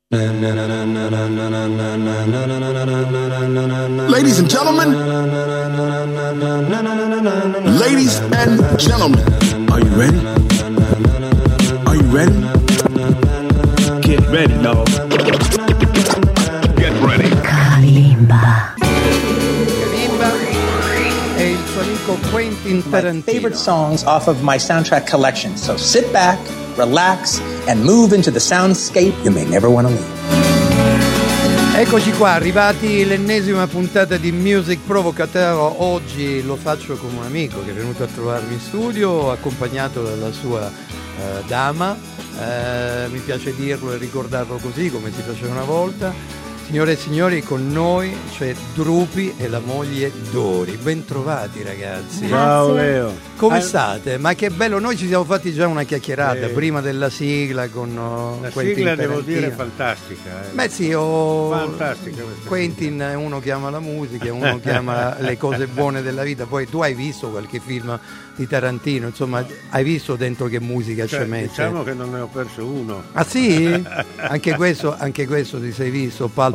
Ladies and gentlemen, ladies and gentlemen, are you ready? Are you ready? Get ready, dog. Get ready. Kalimba. Kalimba e il suo amico Quentin Tarantino. My favorite songs off of my soundtrack collection. So sit back, relax, and move into the soundscape you may never want to leave. Eccoci qua, arrivati l'ennesima puntata di Music Provocateur. Oggi lo faccio con un amico che è venuto a trovarmi in studio, accompagnato dalla sua dama. Mi piace dirlo e ricordarlo così, come si faceva una volta. Signore e signori, con noi c'è Drupi e la moglie Dori. Bentrovati ragazzi. Ciao Leo. Come state? Ma che bello, noi ci siamo fatti già una chiacchierata prima della sigla con la Quentin sigla Tarantino. devo dire fantastica. Beh sì, fantastica questa Quentin uno chiama la musica, uno chiama le cose buone della vita. Poi tu hai visto qualche film di Tarantino, insomma, hai visto dentro che musica ci mette? Diciamo che non ne ho perso uno. Ah sì? Anche questo ti sei visto, Pulp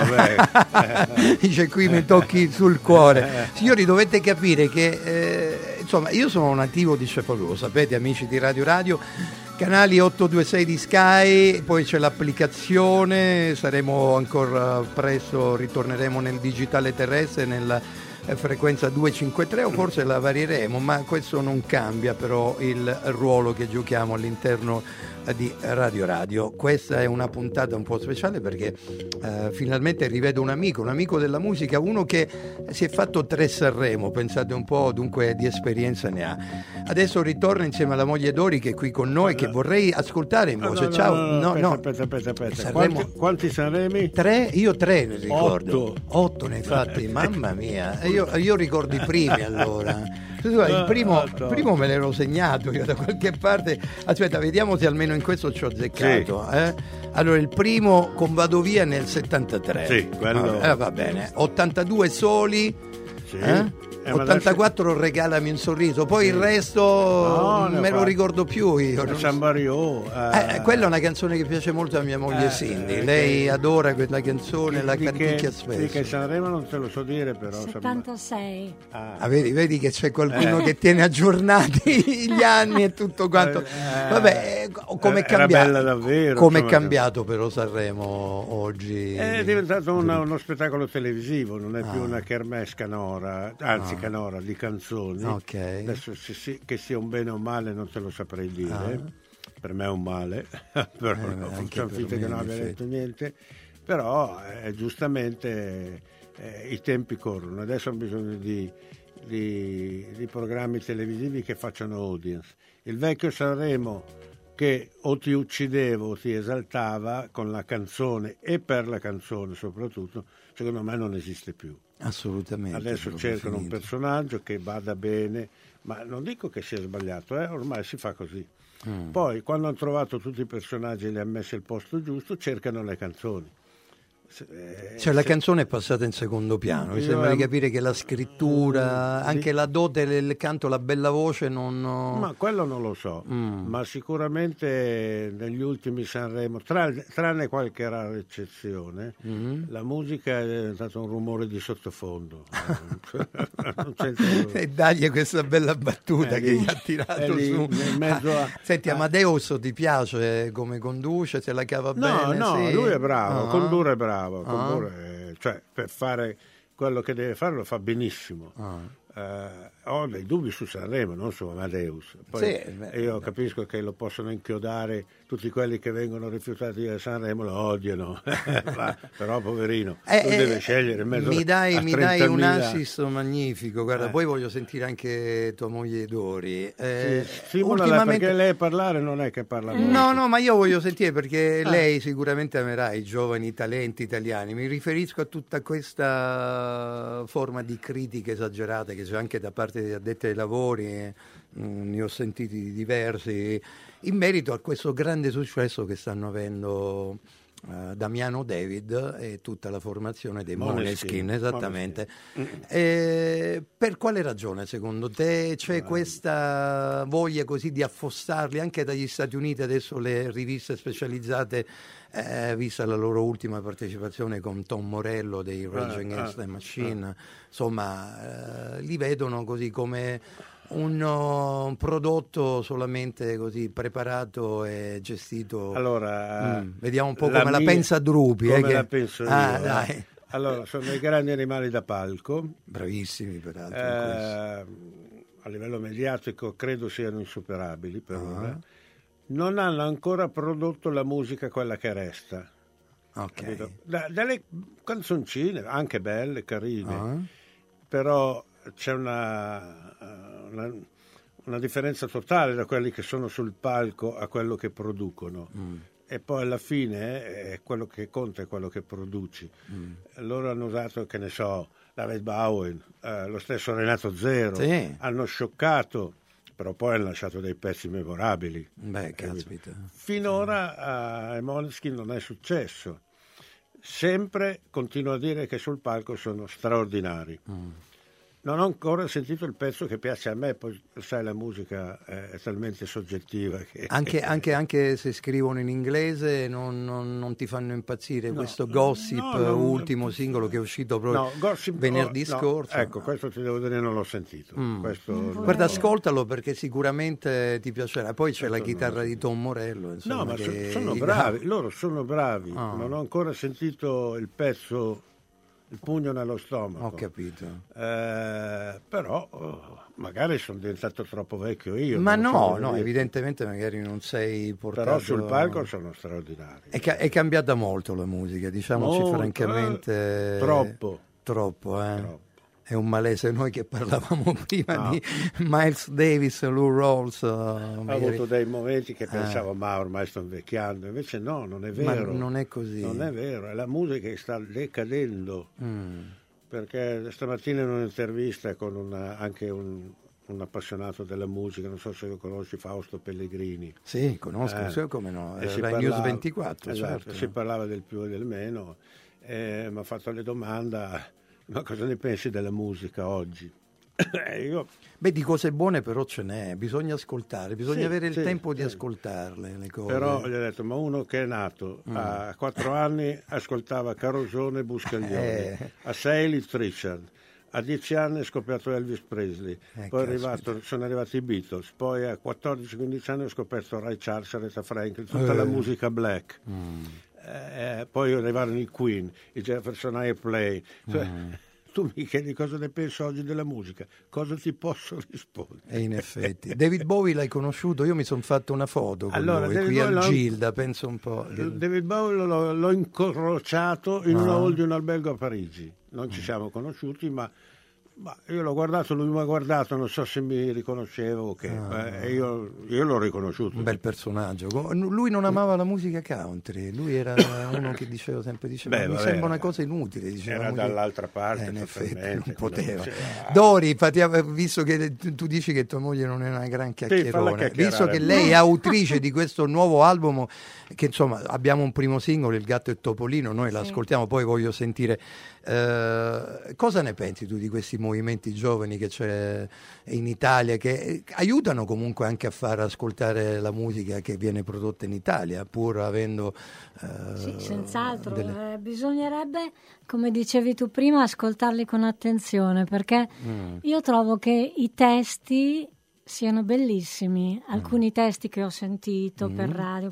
Fiction. Dice qui mi tocchi sul cuore. Signori, dovete capire che insomma, io sono un nativo di Cefalù, lo sapete, amici di Radio Radio, canali 826 di Sky, poi c'è l'applicazione, saremo ancora presto, ritorneremo nel digitale terrestre, nella frequenza 253 o forse la varieremo, ma questo non cambia però il ruolo che giochiamo all'interno di Radio Radio. Questa è una puntata un po' speciale perché finalmente rivedo un amico della musica, uno che si è fatto 3 Sanremo, pensate un po', dunque di esperienza ne ha. Adesso ritorna insieme alla moglie Dori che è qui con noi, che vorrei ascoltare in voce. Ciao. Aspetta. Sanremo. Quanti Sanremi? 3? Io 3 ne ricordo. 8 ne hai fatti, mamma mia. Io ricordo i primi allora. Il primo me l'ero segnato io da qualche parte. Aspetta, vediamo se almeno in questo ci ho azzeccato. Sì. Allora, il primo con Vado Via nel 73. Sì, quello. Va bene. 82 Soli. Sì. 84 Regalami un sorriso, poi il resto me lo ricordo più io. San Mario. Quella è una canzone che piace molto a mia moglie Cindy. Lei adora quella canzone, la canticchia spesso. Sì, che Sanremo non te lo so dire però. 76. Vedi che c'è qualcuno che tiene aggiornati gli anni e tutto quanto. Vabbè, come è cambiato? Bella davvero. Come è cambiato però Sanremo oggi? È diventato uno spettacolo televisivo, non è più una kermesse canora, anzi canora di canzoni. Okay. Adesso che sia un bene o un male non te lo saprei dire. Per me è un male, però facciamo finta che non abbia detto niente. Però giustamente i tempi corrono. Adesso hanno bisogno di programmi televisivi che facciano audience. Il vecchio Sanremo che o ti uccideva o ti esaltava con la canzone e per la canzone soprattutto, secondo me non esiste più. Assolutamente. Adesso cercano un personaggio che vada bene, ma non dico che sia sbagliato, ormai si fa così. Poi quando hanno trovato tutti i personaggi e li hanno messi al posto giusto, cercano le canzoni. La canzone è passata in secondo piano, mi sembra di capire che la scrittura, anche la dote, il canto, la bella voce non... Ma quello non lo so, ma sicuramente negli ultimi Sanremo, tranne qualche rara eccezione, la musica è diventata un rumore di sottofondo. Non e dagli questa bella battuta che gli ha tirato su. Senti, Amadeus ti piace come conduce, se la cava bene? No, sì. Lui è bravo, condurre è bravo. Cioè per fare quello che deve fare lo fa benissimo. Ho dei dubbi su Sanremo, non su Amadeus. Poi io capisco che lo possono inchiodare tutti quelli che vengono rifiutati da Sanremo, lo odiano. Però poverino, lui deve scegliere in mezzo mi dai un 30.000. assist magnifico, guarda, poi voglio sentire anche tua moglie Dori. Ultimamente... perché lei parlare non è che parla molto. No, ma io voglio sentire perché lei sicuramente amerà i giovani talenti italiani. Mi riferisco a tutta questa forma di critica esagerata che c'è anche da parte di addetti ai lavori, ne ho sentiti diversi in merito a questo grande successo che stanno avendo Damiano David e tutta la formazione dei Måneskin, esattamente. Per quale ragione secondo te c'è questa voglia così di affossarli anche dagli Stati Uniti? Adesso le riviste specializzate, vista la loro ultima partecipazione con Tom Morello dei Rage Against the Machine, insomma li vedono così come un prodotto solamente così preparato e gestito. Allora, vediamo un po' come la pensa Drupi. Come la penso io. Dai. Allora, sono dei grandi animali da palco. Bravissimi, peraltro. A livello mediatico credo siano insuperabili per ora. Non hanno ancora prodotto la musica quella che resta. Ok. Delle canzoncine, anche belle, carine, però c'è una differenza totale da quelli che sono sul palco a quello che producono. E poi alla fine è quello che conta, è quello che produci. Loro hanno usato, che ne so, David Bowie, lo stesso Renato Zero, hanno scioccato, però poi hanno lasciato dei pezzi memorabili. Beh, caspita. Finora ai Måneskin non è successo. Sempre continuo a dire che sul palco sono straordinari. Non ho ancora sentito il pezzo che piace a me, poi sai, la musica è talmente soggettiva che... Anche se scrivono in inglese non ti fanno impazzire. Questo Gossip, ultimo singolo che è uscito proprio venerdì scorso. Ecco, questo ti devo dire, non l'ho sentito. Guarda, ascoltalo perché sicuramente ti piacerà. Poi c'è la chitarra di Tom Morello. Insomma, no, ma sono bravi, loro sono bravi. Non ho ancora sentito il pezzo... Il pugno nello stomaco. Ho capito. Però magari sono diventato troppo vecchio io. Ma no, evidentemente magari non sei portato... Però sul palco sono straordinari. È cambiata molto la musica, diciamoci francamente. Troppo. È un malese. Noi che parlavamo prima di Miles Davis, Lou Rawls. Ho avuto dei momenti che pensavo, ma ormai sto invecchiando. Invece no, non è vero. Ma non è così. Non è vero, è la musica che sta decadendo. Perché stamattina in un'intervista con anche un appassionato della musica, non so se lo conosci, Fausto Pellegrini. Sì, conosco, come no, era News 24. Esatto, certo. Si parlava del più e del meno, mi ha fatto la domanda: ma cosa ne pensi della musica oggi? Beh, di cose buone però ce n'è, bisogna ascoltare, bisogna avere il tempo di ascoltarle le cose. Però gli ho detto, ma uno che è nato a 4 anni ascoltava Carosone e Buscaglione, a 6 Little Richard, a 10 anni ha scoperto Elvis Presley, poi sono arrivati i Beatles, poi a 14-15 anni ho scoperto Ray Charles, Aretha Franklin, tutta la musica black. Poi arrivarono i Queen, i Jefferson Airplane. Tu mi chiedi cosa ne penso oggi della musica, cosa ti posso rispondere? E in effetti David Bowie l'hai conosciuto? Io mi sono fatto una foto con lui David qui al Gilda, penso un po'. David Bowie l'ho incrociato in una hall di un albergo a Parigi, non ci siamo conosciuti, ma io l'ho guardato, lui mi ha guardato, non so se mi riconosceva o che, io l'ho riconosciuto. Un bel personaggio. Lui non amava la musica country, lui era uno che diceva sempre, mi sembra una cosa inutile. Diceva, era dall'altra parte, in effetti non poteva. Dori, visto che tu dici che tua moglie non è una gran chiacchierone, visto che lei è autrice di questo nuovo album, che insomma abbiamo un primo singolo, Il gatto e il topolino, noi l'ascoltiamo, poi voglio sentire. Cosa ne pensi tu di questi movimenti giovani che c'è in Italia, che aiutano comunque anche a far ascoltare la musica che viene prodotta in Italia, pur avendo sì, senz'altro bisognerebbe, come dicevi tu prima, ascoltarli con attenzione, perché io trovo che i testi siano bellissimi, alcuni testi che ho sentito per radio,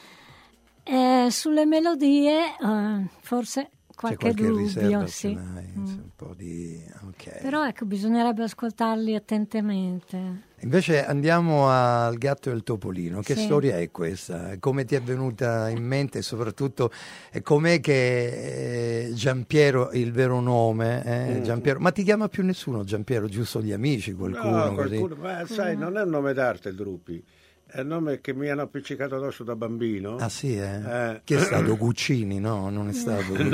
sulle melodie forse qualche dubbio, sì. Un po' di... Però ecco, bisognerebbe ascoltarli attentamente. Invece andiamo al gatto e il topolino. Che storia è questa? Come ti è venuta in mente e soprattutto com'è che Giampiero, il vero nome, Giampiero, ma ti chiama più nessuno Giampiero, giusto gli amici, qualcuno? No, qualcuno, ma sai, non è un nome d'arte Drupi. È il nome che mi hanno appiccicato addosso da bambino. Ah sì, eh? Chi è stato? Guccini? No, non è stato Guccini.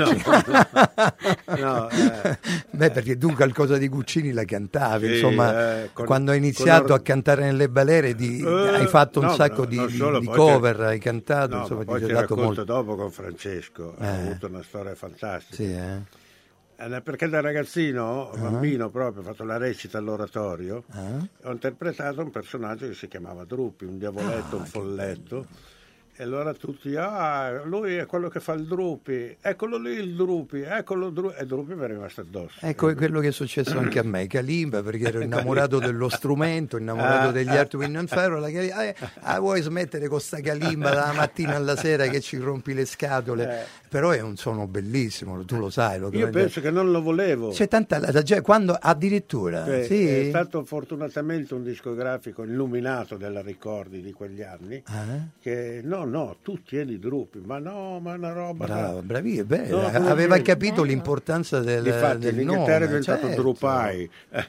No, Beh, perché tu qualcosa di Guccini la cantavi, sì, insomma, quando hai iniziato a cantare nelle balere hai fatto un sacco di cover, hai cantato, no, insomma, poi ti ti sei dato racconto molto. dopo con Francesco, ha avuto una storia fantastica. Sì, Perché da ragazzino, bambino proprio, ho fatto la recita all'oratorio, ho interpretato un personaggio che si chiamava Drupi, un diavoletto, un folletto. E allora tutti, lui è quello che fa il Drupi, eccolo lì il Drupi, eccolo Drupi, e Drupi mi è rimasto addosso. Ecco, quello che è successo anche a me, Kalimba, perché ero innamorato dello strumento, innamorato degli Earth, Wind and Fire, vuoi smettere con sta Kalimba dalla mattina alla sera che ci rompi le scatole? Però è un suono bellissimo, tu lo sai. Io penso che non lo volevo. C'è tanta quando addirittura sì? È stato fortunatamente un discografico illuminato della Ricordi di quegli anni, che no, tu tieni Drupi, ma no, ma è una roba. Bravo, bravi, aveva capito l'importanza del l'Inghilterra è diventato certo. Drupai.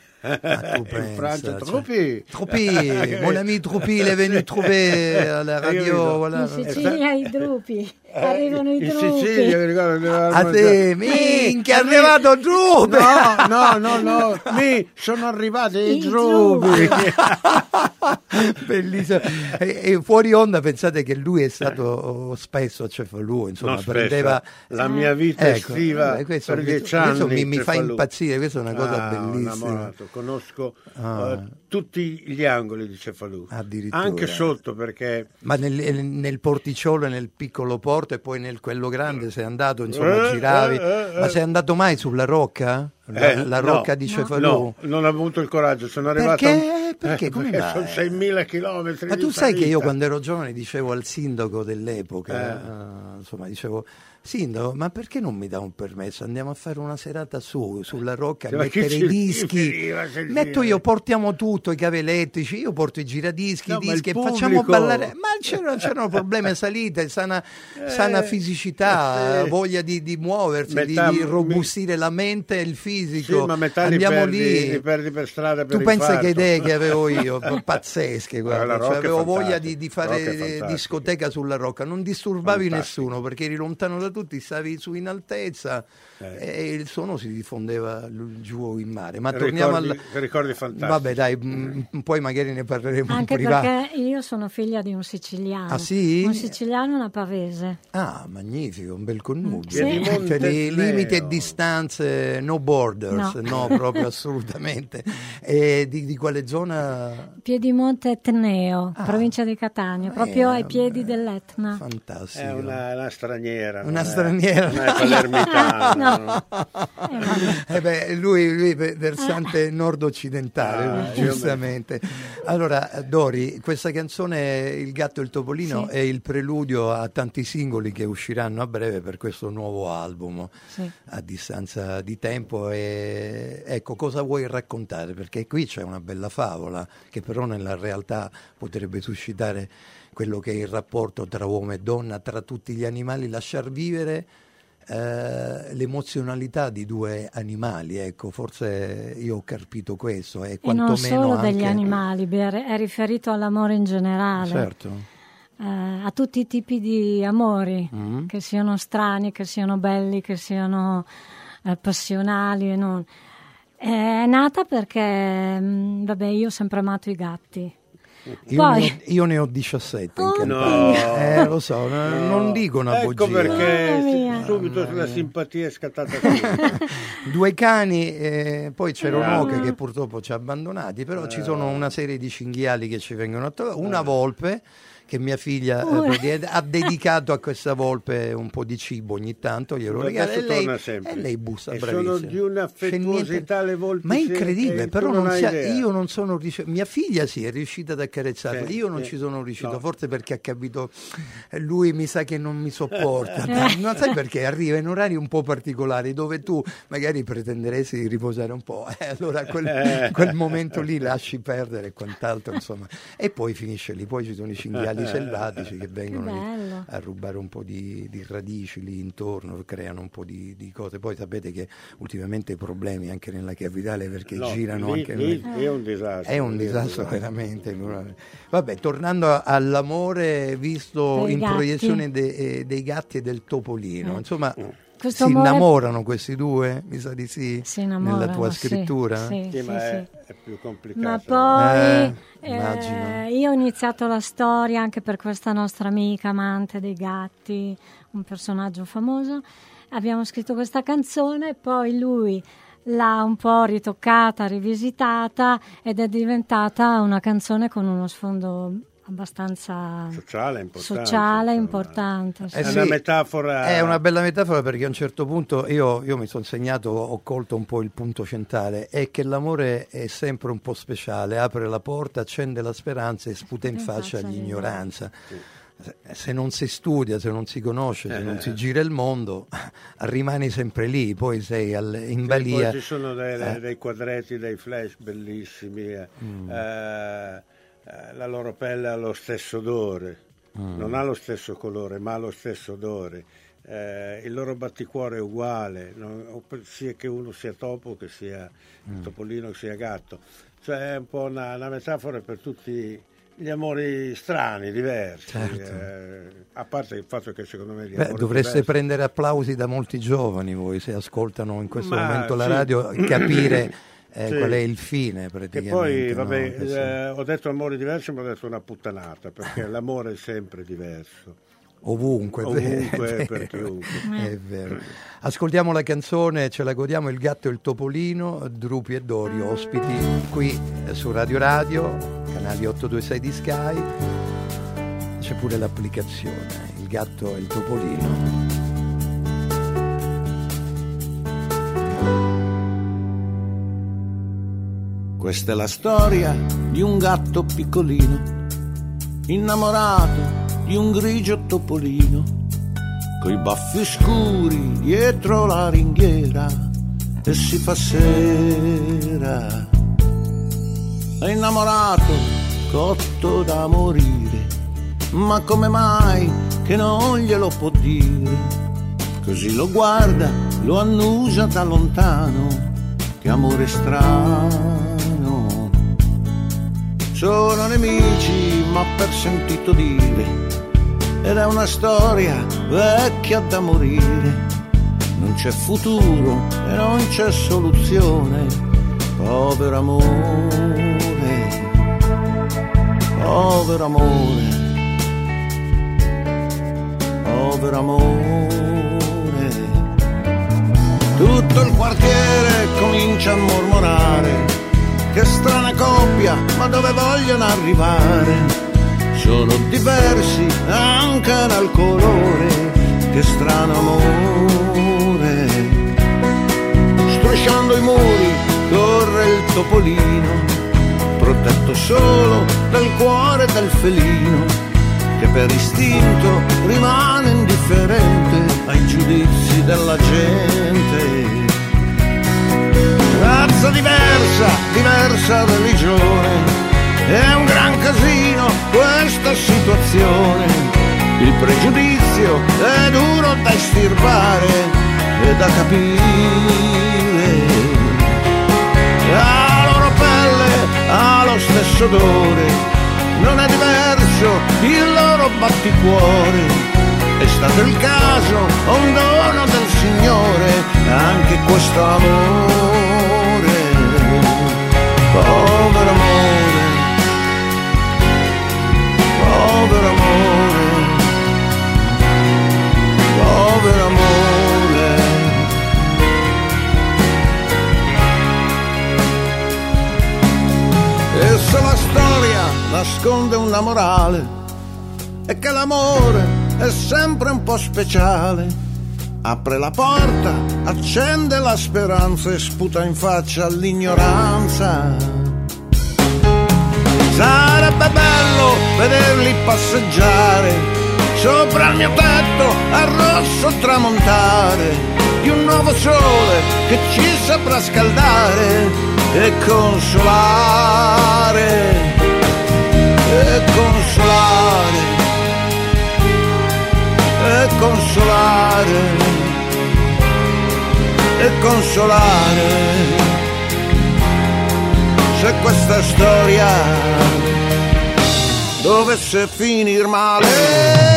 In Francia, Drupi, mon ami Drupi, il est venu trouver alla radio. Voilà. In Sicilia i Drupi, arrivano i Drupi. In Sicilia, mi ricordo. A te, minchia, è arrivato Drupi. No, sono arrivati i Drupi. Bellissimo. E fuori onda, pensate che lui è stato spesso a Cefalù, insomma, prendeva la mia vita estiva per 10 anni. Questo mi fa impazzire, questa è una cosa bellissima. Conosco tutti gli angoli di Cefalù, anche sotto, perché ma nel porticciolo e nel piccolo porto e poi nel quello grande sei andato, insomma, giravi. Ma sei andato mai sulla rocca? La rocca di Cefalù? No, non ho avuto il coraggio, sono arrivato. Perché? Come perché sono 6.000 chilometri. Ma tu sai che io quando ero giovane dicevo al sindaco dell'epoca, insomma, dicevo: sindaco, ma perché non mi dà un permesso? Andiamo a fare una serata sulla rocca, a mettere i dischi. Metto io, portiamo tutto, i cavi elettrici, io porto i giradischi, i dischi e facciamo ballare. Ma c'erano problemi, salite, sana fisicità, voglia di muoversi, di robustire la mente e il fisico. Sì, ma metà andiamo li perdi per strada per tu pensa che idee che avevo io, pazzesche, guarda. Cioè, avevo voglia di fare discoteca sulla rocca, non disturbavi nessuno perché eri lontano da tutti, stavi su in altezza e il suono si diffondeva giù in mare. Ma torniamo ricordi fantastici. Vabbè, dai, poi magari ne parleremo anche in privato. Perché io sono figlia di un siciliano. Ah sì? Un siciliano e una pavese. Ah, magnifico, un bel connubio. Sì. Cioè, limiti e distanze, no borders, no proprio assolutamente. E di quale zona? Piedimonte Etneo, provincia di Catania, proprio ai piedi dell'Etna. Fantastico. È una straniera. Una straniera. Non è palermitana. No. Lui versante nord-occidentale, giustamente. Allora, Dori, questa canzone Il gatto e il topolino è il preludio a tanti singoli che usciranno a breve per questo nuovo album a distanza di tempo. E ecco, cosa vuoi raccontare? Perché qui c'è una bella favola che però nella realtà potrebbe suscitare quello che è il rapporto tra uomo e donna, tra tutti gli animali, lasciar vivere l'emozionalità di due animali, ecco, forse io ho carpito questo e non solo degli animali, è riferito all'amore in generale, certo, a tutti i tipi di amori, che siano strani, che siano belli, che siano passionali e non. È nata perché io ho sempre amato i gatti. Io ne ho 17 in Campania. No. Lo so, non dico una ecco bugia. Perché subito la simpatia è scattata qui. 2 cani, poi c'era un'oca che purtroppo ci ha abbandonati, però ci sono una serie di cinghiali che ci vengono a trovare, una volpe che mia figlia ha dedicato a questa volpe un po' di cibo ogni tanto, glielo regala e lei bussa, bravissima. Sono di un'affettuosità le volpi. Ma è incredibile, però io non sono riuscito, mia figlia è riuscita ad accarezzarla, io non ci sono riuscito, forse perché ha capito, lui mi sa che non mi sopporta, non sai perché arriva in orari un po' particolari dove tu magari pretenderesti di riposare un po', allora quel momento lì lasci perdere e quant'altro, insomma, e poi finisce lì, poi ci sono i cinghiali animali selvatici che vengono a rubare un po' di radici lì intorno, creano un po' di cose. Poi sapete che ultimamente i problemi anche nella capitale, perché girano lì, anche è un disastro. È un disastro veramente. Vabbè, tornando all'amore visto in proiezione dei gatti e del topolino, insomma. Si innamorano questi due? Mi sa di sì, nella tua scrittura? Sì, ma è più complicato. Ma poi io ho iniziato la storia anche per questa nostra amica amante dei gatti, un personaggio famoso. Abbiamo scritto questa canzone, poi lui l'ha un po' ritoccata, rivisitata ed è diventata una canzone con uno sfondo abbastanza sociale importante. È una metafora. È una bella metafora, perché a un certo punto io mi sono segnato, ho colto un po' il punto centrale, è che l'amore è sempre un po' speciale, apre la porta, accende la speranza e sputa in faccia l'ignoranza. Sì. Se non si studia, se non si conosce, se non si gira il mondo, rimani sempre lì, poi sei in balia. Poi ci sono dei quadretti, dei flash bellissimi. La loro pelle ha lo stesso odore, non ha lo stesso colore, ma ha lo stesso odore. Il loro batticuore è uguale, sia che uno sia topo, che sia topolino, che sia gatto. Cioè è un po' una metafora per tutti gli amori strani, diversi. Certo. A parte il fatto che secondo me dovreste prendere applausi da molti giovani voi, se ascoltano in questo momento la radio, capire qual è il fine praticamente. E poi ho detto amori diversi, ma ho detto una puttanata, perché l'amore è sempre diverso. Ovunque per chiunque. È vero. Ascoltiamo la canzone, ce la godiamo, Il gatto e il topolino, Drupi e Dori ospiti qui su Radio, canali 826 di Sky. C'è pure l'applicazione Il gatto e il topolino. Questa è la storia di un gatto piccolino, innamorato di un grigio topolino, coi baffi scuri dietro la ringhiera, e si fa sera. È innamorato, cotto da morire, ma come mai che non glielo può dire? Così lo guarda, lo annusa da lontano, che amore strano. Sono nemici, ma per sentito dire, ed è una storia vecchia da morire. Non c'è futuro e non c'è soluzione, povero amore, povero amore, povero amore. Tutto il quartiere comincia a mormorare, che strana coppia, ma dove vogliono arrivare? Sono diversi anche dal colore, che strano amore. Strisciando i muri corre il topolino, protetto solo dal cuore del felino, che per istinto rimane indifferente ai giudizi della gente. Razza diversa religione, è un gran casino questa situazione. Il pregiudizio è duro da estirpare e da capire. La loro pelle ha lo stesso odore, non è diverso il loro batticuore. È stato il caso, un dono del Signore, anche questo amore. Povero amore, povero amore, povero amore. E se la storia nasconde una morale, è che l'amore è sempre un po' speciale. Apre la porta, accende la speranza e sputa in faccia l'ignoranza. Sarebbe bello vederli passeggiare sopra il mio tetto al rosso tramontare di un nuovo sole che ci saprà scaldare e consolare, e consolare. parlare e consolare. Se questa storia dovesse finir male.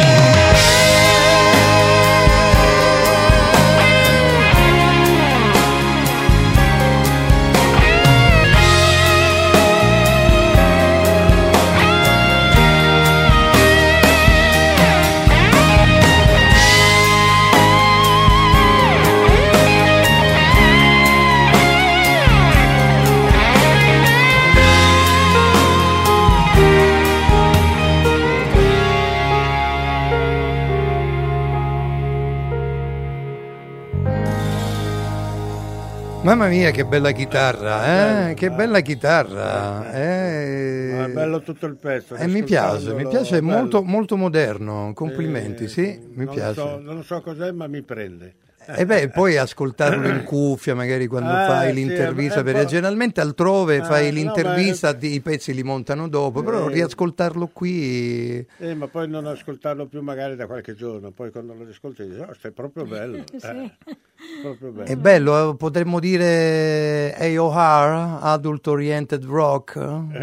Mamma mia, che bella chitarra, che bella chitarra. È bello tutto il pezzo. Mi piace, è molto, molto moderno, complimenti, sì, mi piace. Non so cos'è, ma mi prende. E poi ascoltarlo in cuffia, magari quando fai l'intervista, perché generalmente altrove fai l'intervista, i pezzi li montano dopo, però riascoltarlo qui... ma poi non ascoltarlo più magari da qualche giorno, poi quando lo ascolti dici, stai proprio bello. Proprio bello. È bello, potremmo dire AOR, Adult Oriented Rock.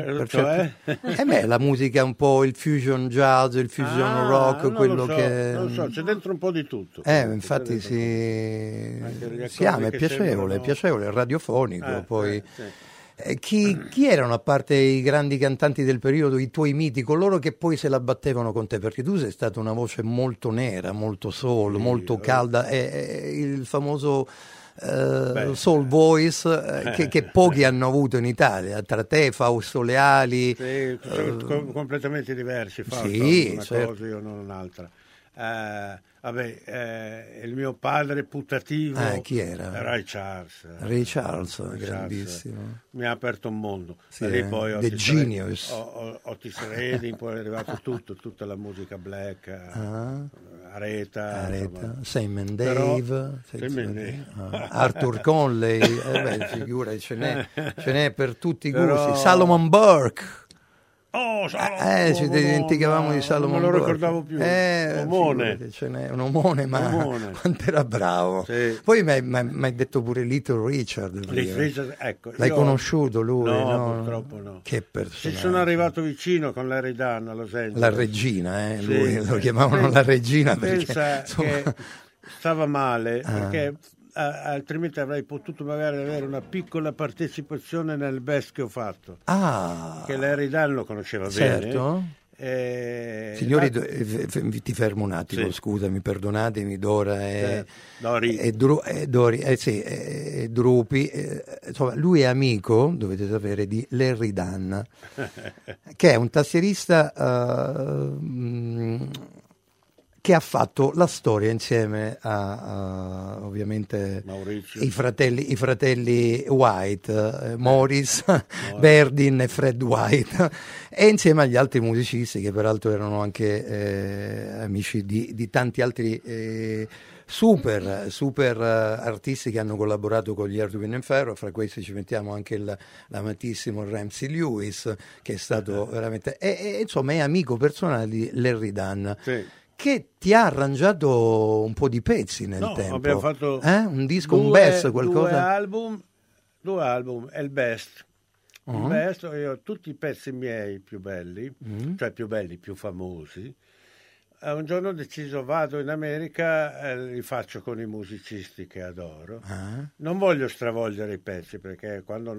La musica è un po' il fusion jazz, il fusion rock, quello che... Non so, c'è dentro un po' di tutto. Infatti sì. È piacevole, è radiofonico. Poi chi erano, a parte i grandi cantanti del periodo, i tuoi miti, coloro che poi se la battevano con te? Perché tu sei stata una voce molto nera, molto soul, molto calda, il famoso soul voice che pochi hanno avuto in Italia, tra te, Fausto Leali. Completamente diversi, Fausto, certo. Cosa, io non un'altra. Il mio padre putativo, chi era? Ray Charles, grandissimo. Mi ha aperto un mondo. Sì, lì poi The Genius. Otis Redding, poi è arrivato tutta la musica black, Areta, Simon Dave, Arthur Conley, figura, ce n'è per tutti i gusti. Salomon Burke. Ci dimenticavamo di Salomon Burke. Non lo ricordavo più. Ce n'è un omone, quanto era bravo. Sì. Poi mi hai detto pure Little Richard. L'hai conosciuto lui? No, purtroppo no. Che personaggio. Ci sono arrivato vicino con Larry Dunn a Los Angeles. La regina, lui lo chiamavano la regina perché che stava male, perché altrimenti avrei potuto magari avere una piccola partecipazione nel best che ho fatto. Che Larry Dunn lo conosceva bene. Signori, ti fermo un attimo, scusami, perdonatemi, Dora e Drupi, insomma, lui è amico, dovete sapere, di Larry Dunn, che è un tastierista che ha fatto la storia insieme a ovviamente Maurizio. i fratelli White, Morris, Verdin e Fred White, e insieme agli altri musicisti che peraltro erano anche amici di tanti altri super artisti che hanno collaborato con gli Earth, Wind and Fire. Fra questi ci mettiamo anche l'amatissimo Ramsey Lewis, che è stato veramente insomma è amico personale di Larry Dunn. Che ti ha arrangiato un po' di pezzi nel tempo. Abbiamo fatto un disco, un best, qualcosa? Due album è il best. Il best, io ho tutti i pezzi miei più belli, cioè più belli, più famosi. Un giorno ho deciso, vado in America, li faccio con i musicisti che adoro. Non voglio stravolgere i pezzi, perché quando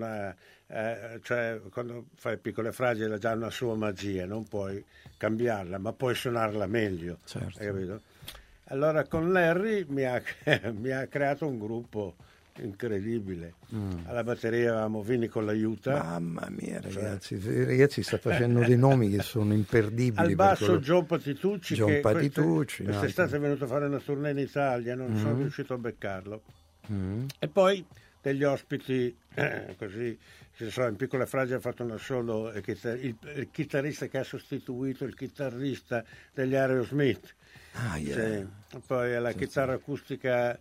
fai Piccole Fragili ha già una sua magia, non puoi cambiarla, ma puoi suonarla meglio. Certo. Hai capito? Allora con Larry mi ha creato un gruppo incredibile. Alla batteria avevamo Vini con l'aiuta. Mamma mia, ragazzi, sta facendo dei nomi che sono imperdibili. Al basso John Patitucci, quest'estate è venuto a fare una tournée in Italia, non sono riuscito a beccarlo. E poi degli ospiti così, in Piccole Fragili ha fatto una solo il chitarrista che ha sostituito il chitarrista degli Aerosmith. Poi alla chitarra acustica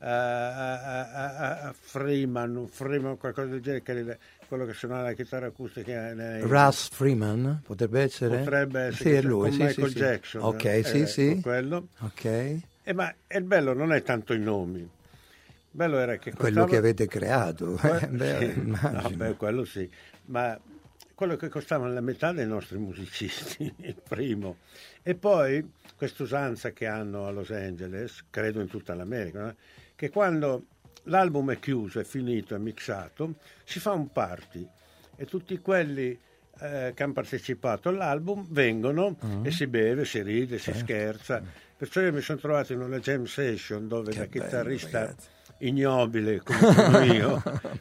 Freeman, qualcosa del genere, che è quello che suonava la chitarra acustica. Russ Freeman potrebbe essere? Potrebbe essere, sì, è lui, con Michael Jackson. Ok, sì. Quello. Ok. Ma il bello non è tanto i nomi, il bello era che quello che avete creato. Quello sì, ma quello che costava la metà dei nostri musicisti, il primo. E poi questa usanza che hanno a Los Angeles, credo in tutta l'America, no? Che quando l'album è chiuso, è finito, è mixato, si fa un party e tutti quelli che hanno partecipato all'album vengono e si beve, si ride, si scherza. Perciò io mi sono trovato in una jam session dove da chitarrista ignobile come sono io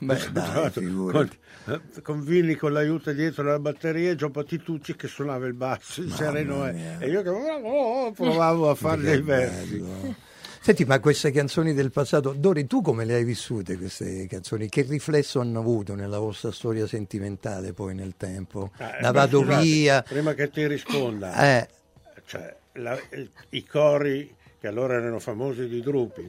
con Vini con l'aiuto dietro la batteria e Gio Patitucci che suonava il basso, il sereno e io che provavo a fare dei versi. Senti, ma queste canzoni del passato, Dori, tu come le hai vissute queste canzoni? Che riflesso hanno avuto nella vostra storia sentimentale poi nel tempo? La vado via. Prima che ti risponda, cioè, i cori che allora erano famosi di Drupi,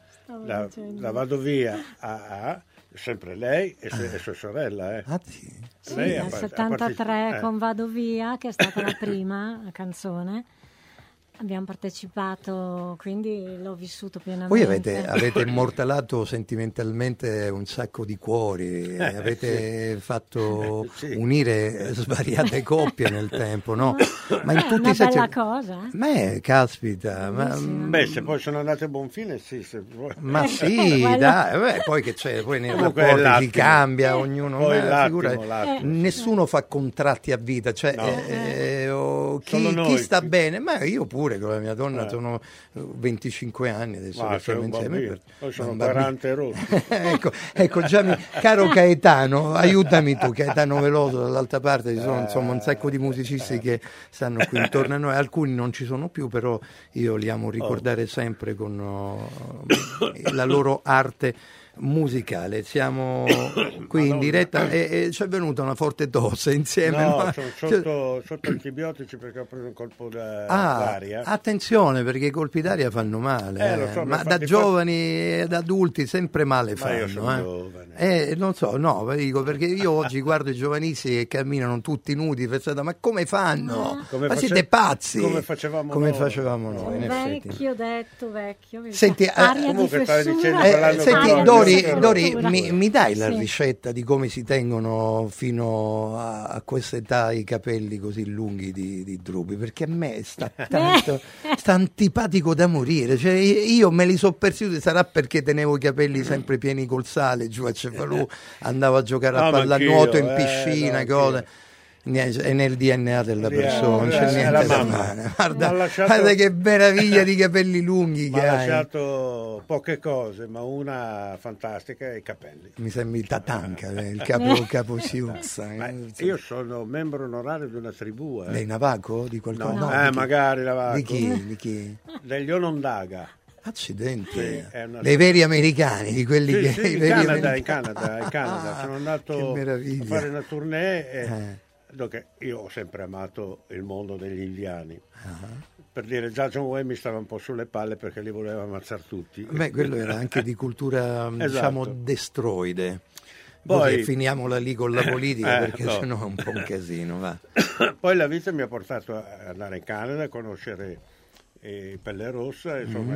da vado via a sempre lei e sua sorella. Sì, nel 73 con Vado via, che è stata la prima canzone. Abbiamo partecipato, quindi l'ho vissuto pienamente. Voi avete immortalato sentimentalmente un sacco di cuori, avete fatto unire svariate coppie nel tempo, no? Ma in tutti una bella cosa. Caspita. Se poi sono andate a buon fine, sì. Ma sì, dai, poi che c'è, poi nei rapporti si cambia, ognuno. Nessuno fa contratti a vita, cioè chi sta bene, ma io pure con la mia donna sono 25 anni adesso che siamo insieme. Poi sono 40 rotti. ecco già caro Caetano, aiutami tu, Caetano Veloso dall'altra parte, ci sono insomma un sacco di musicisti che stanno qui intorno a noi, alcuni non ci sono più, però io li amo ricordare sempre con la loro arte musicale. Siamo qui in diretta e ci è venuta una forte tosse insieme. Sono sotto antibiotici perché ho preso un colpo d'aria. Attenzione, perché i colpi d'aria fanno male, ma da giovani e da adulti sempre male fanno. Io sono giovane. Non so, dico perché io oggi guardo i giovanissimi che camminano tutti nudi, pensate, ma come fanno? Siete pazzi? Come facevamo noi, in effetti. Vecchio. Senti, comunque stavi dicendo Dori, mi dai la ricetta di come si tengono fino a questa età i capelli così lunghi di Drupi? Perché a me sta antipatico da morire. Cioè, io me li so persi, sarà perché tenevo i capelli sempre pieni col sale giù a Cefalù, andavo a giocare a pallanuoto in piscina, cose. È nel DNA della persona, non c'è niente da fare. Guarda che meraviglia di capelli lunghi che hai. Ha lasciato poche cose, ma una fantastica è i capelli. Mi sembra il Tatanka, il capo Siux. Io sono membro onorario di una tribù. Lei Navaco? Di qualcosa? No, magari Navaco. Di chi? Degli Onondaga. Accidenti, dei veri americani, di quelli in Canada. Sono andato a fare una tournée io ho sempre amato il mondo degli indiani. Per dire, già John Wayne mi stava un po' sulle palle perché li voleva ammazzare tutti. Quello era anche di cultura diciamo destroide. Poi finiamola lì con la politica perché sennò è un po' un casino. Va. Poi la vita mi ha portato ad andare in Canada a conoscere Pelle Rossa, insomma,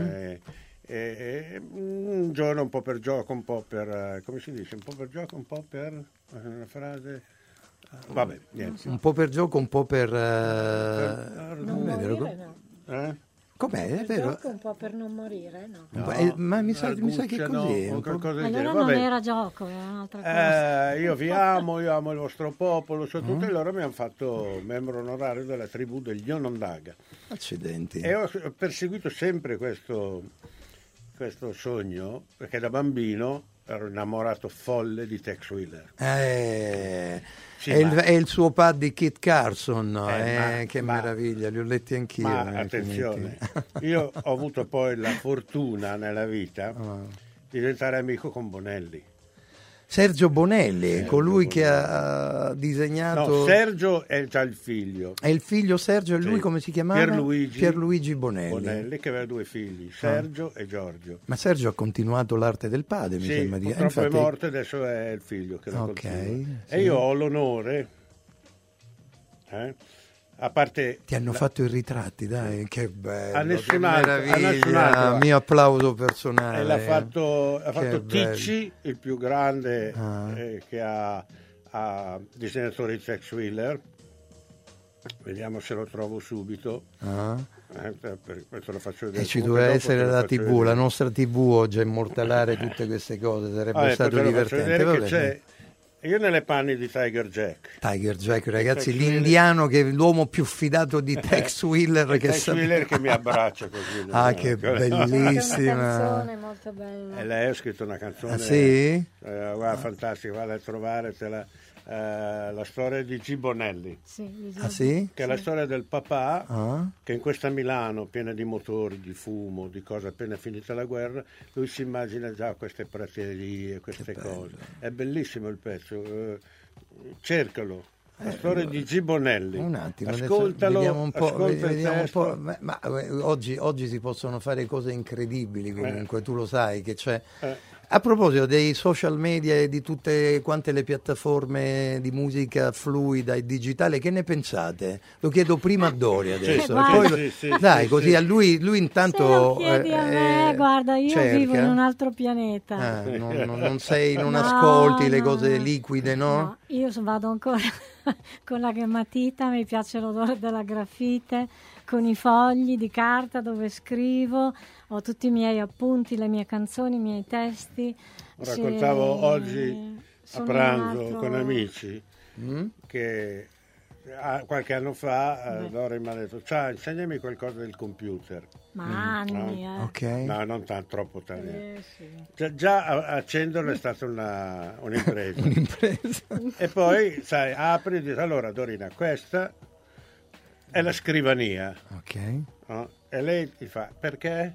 un giorno un po' per gioco, un po' per come si dice, un po' per gioco, un po' per una frase. Vabbè, niente. Un po' per gioco, un po' per non morire, no. Com'è? È vero? Un po' per non morire, no? Ma mi sa che così è. Allora non era gioco, era un'altra cosa. Io vi amo, io amo il vostro popolo, tutte e loro mi hanno fatto membro onorario della tribù degli Onondaga. Accidenti. E ho perseguito sempre questo sogno, perché da bambino ero innamorato folle di Tex Willer. È il suo padre Kit Carson, che meraviglia, li ho letti anch'io. Ma attenzione, io ho avuto poi la fortuna nella vita di diventare amico con Bonelli. Sergio Bonelli, colui che ha disegnato... No, Sergio è già il figlio. È il figlio Sergio, e lui come si chiamava? Pierluigi Bonelli. Bonelli, che aveva 2 figli, Sergio e Giorgio. Ma Sergio ha continuato l'arte del padre, mi sembra di... purtroppo è morto, adesso è il figlio che lo continua. E io ho l'onore a parte... Ti hanno fatto i ritratti, dai, che bello, a nessun che altro, meraviglia, mio applauso personale. E l'ha fatto Ticci, il più grande che ha disegnatori Tex Willer. Vediamo se lo trovo subito. Questo lo faccio vedere. E ci doveva essere la TV, la nostra TV oggi a immortalare tutte queste cose, sarebbe stato divertente. Io nelle panni di Tiger Jack. Tiger Jack, ragazzi, l'indiano che è l'uomo più fidato di Tex Willer. Willer che mi abbraccia così. Che bellissima. Una canzone molto bella. E lei ha scritto una canzone. Sì? Guarda, fantastica, vale a trovaretela. La storia di Gibonelli, sì? Che è la storia del papà che in questa Milano piena di motori, di fumo, di cose appena finita la guerra, lui si immagina già queste praterie, queste cose. È bellissimo il pezzo, cercalo. La storia di Gibonelli. Un attimo, ascoltalo, vediamo un po'. Vediamo un po'. Ma oggi si possono fare cose incredibili, comunque tu lo sai che c'è. A proposito dei social media e di tutte quante le piattaforme di musica fluida e digitale, che ne pensate? Lo chiedo prima a Dori adesso. Dai, così a lui intanto... Se lo chiedi a me, guarda, io cerca. Vivo in un altro pianeta. Non ascolti le cose liquide, no? No, io vado ancora con la matita, mi piace l'odore della grafite, con i fogli di carta dove scrivo, ho tutti i miei appunti, le mie canzoni, i miei testi. Raccontavo oggi a pranzo con amici che qualche anno fa Dori mi ha detto: ciao, insegnami qualcosa del computer. Ma anni, Okay. No, non troppo tanto. Sì. Già accenderlo è stata un'impresa. Un'impresa. E poi, sai, apri e dici: allora Dorina, questa è la scrivania. Ok. No? E lei ti fa: perché?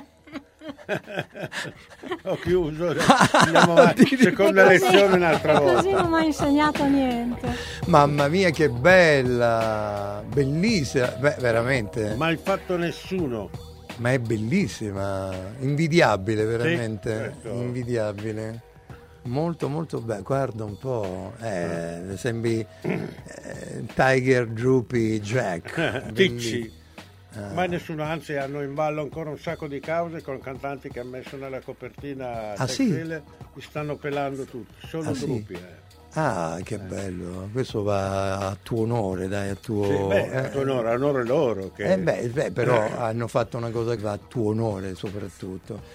Ho chiuso, andiamo avanti. Seconda lezione un'altra volta. Così non mi ha insegnato niente. Mamma mia, che bella, bellissima. Beh, veramente. Mai fatto nessuno. Ma è bellissima, invidiabile, veramente. Sì, ecco. Invidiabile. Molto molto bello, guarda un po', sembri Tiger Droopy Jack. Ticci. Mai nessuno, anzi hanno in ballo ancora un sacco di cause con cantanti che hanno messo nella copertina li stanno pelando tutti, solo Drupi. Che bello, questo va a tuo onore, dai, a tuo a tuo onore, a onore loro che... però hanno fatto una cosa che va a tuo onore soprattutto.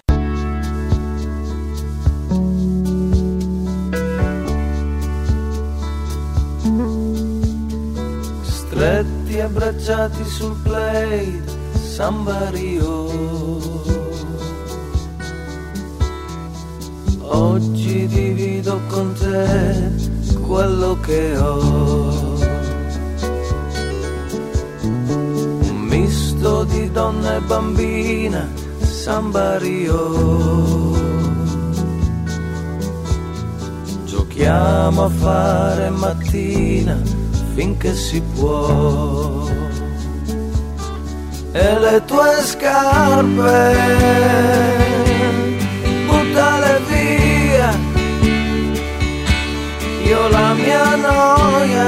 Stretti abbracciati sul play Samba Rio, oggi divido con te quello che ho, un misto di donna e bambina Samba Rio, giochiamo a fare mattina finché si può, e le tue scarpe buttale via, io la mia noia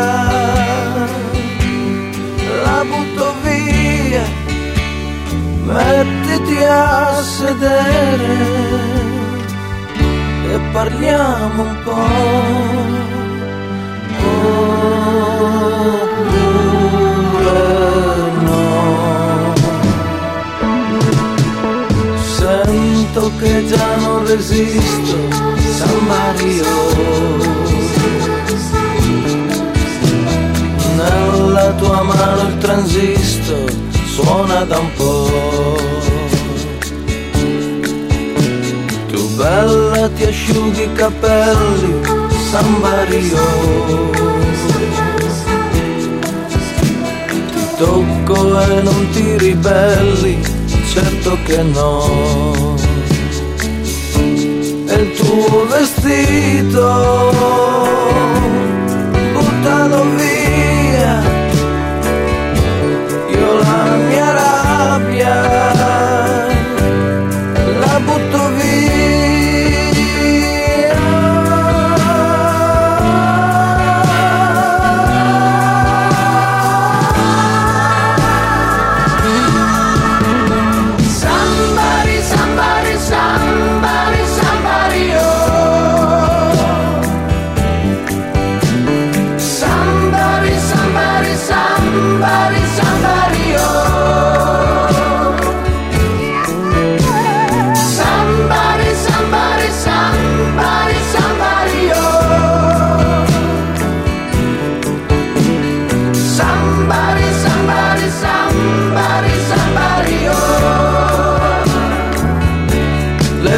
la butto via, mettiti a sedere e parliamo un po'. No, sento che già non resisto, Samba Rio, nella tua mano il transistor suona da un po', tu bella ti asciughi i capelli, Samba Rio, tocco e non ti ribelli, certo che no, e il tuo vestito buttalo via, io la mia rabbia la butto via.